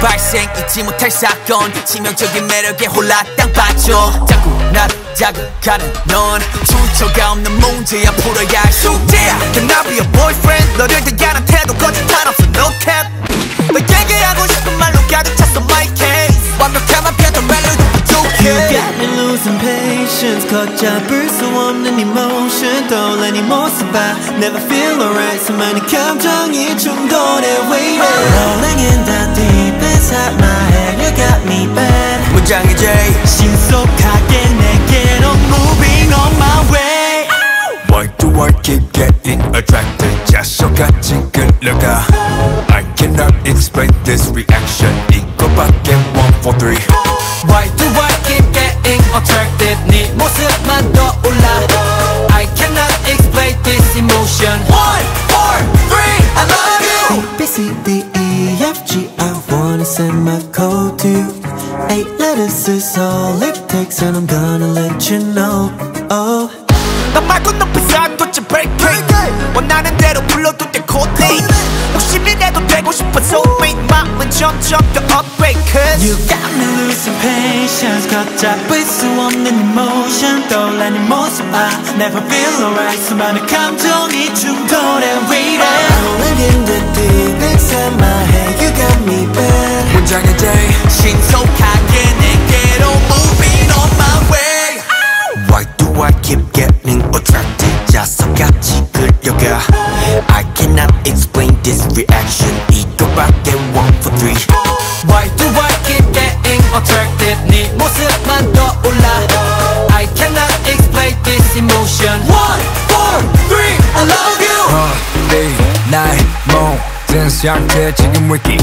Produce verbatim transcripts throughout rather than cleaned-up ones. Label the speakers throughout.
Speaker 1: 발생 잊지 못할 사건 치명적인 매력에 홀라 땅 빠져 자꾸 나를 자극하는 넌 출처가 없는 문제야 풀어야 할 숙제야 Can I be your boyfriend 너를 대하는 태도 거짓 하나 없어 no cap 너에게 하고 싶은 말로 가득 찼어 my case 완벽함만 펴던 멜로디 부족해
Speaker 2: You got me losing patience 걷잡을 수 없는 emotion 떠올라 네 모습 봐 Never feel alright 수많은 감정이 충돌해 waiting Rolling in the deep inside my head You got me bad
Speaker 1: 문장의 J
Speaker 2: 신속하게 내게로 moving on my way
Speaker 3: Why do I keep getting attracted 자석같이 끌려가 I cannot explain this reaction 이거밖에 one four three
Speaker 1: Why do I keep getting attracted 네 모습만 떠올라 I cannot explain this emotion one four three I love you
Speaker 2: A, B, C, D, E, F, G I wanna send my code to you Eight letters is all it takes and I'm gonna let you know Oh
Speaker 1: 너 말고 높이서 도대체 breaking 원하는 대로 불러도 돼 코딩 욕심이라도 되고 싶어 soulmate 마음은 점점 더 upgrade Cause
Speaker 2: You got me losing patience 걷잡을 수 없는 emotion 떠올라 네 모습 봐 Never feel alright 수많은 감정이 충돌해 waiting Rolling in the deep inside my head You got me bad
Speaker 1: 문장의 J 신속하게 내게로 moving on my way
Speaker 3: Why do I keep getting attracted 자석같이 끌려가 I cannot explain this reaction 이거밖에 one four three
Speaker 1: Why do I keep getting attracted 네 모습만 떠올라 I cannot explain this emotion one four three I love you
Speaker 3: 네 나의 모든 상태 지금 wiki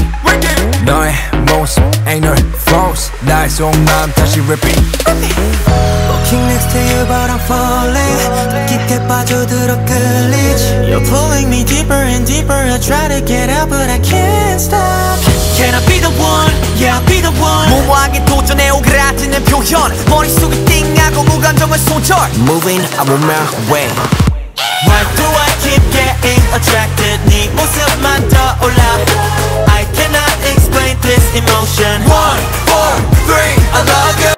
Speaker 3: 너의 모습 ain't no false 나의 속마음 다시 repeat
Speaker 2: Walking next to you but I'm falling 더 깊게 빠져들어 끌리지 You're pulling me deeper and deeper I try to get out but I can't stop Can I be the one? Yeah I'll be the one
Speaker 1: 무모하게 도전해 오그라지는 표현 머릿속이 띵하고 무감정을 손절
Speaker 3: Moving I'm on my way
Speaker 2: Why do I keep getting attracted 네 모습만 떠올라 I cannot explain this emotion
Speaker 1: one four three I love you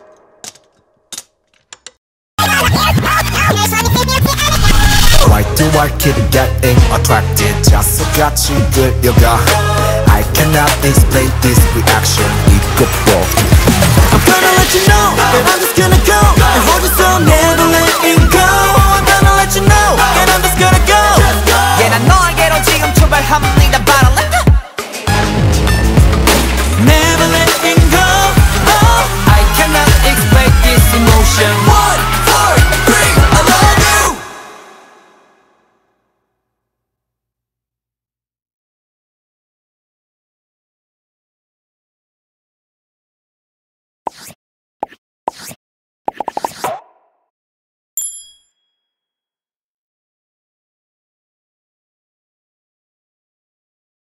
Speaker 3: Why do I keep getting attracted 자석같이 끌려가 I cannot explain this reaction 이거 뭐
Speaker 2: I'm gonna let you know I'm just gonna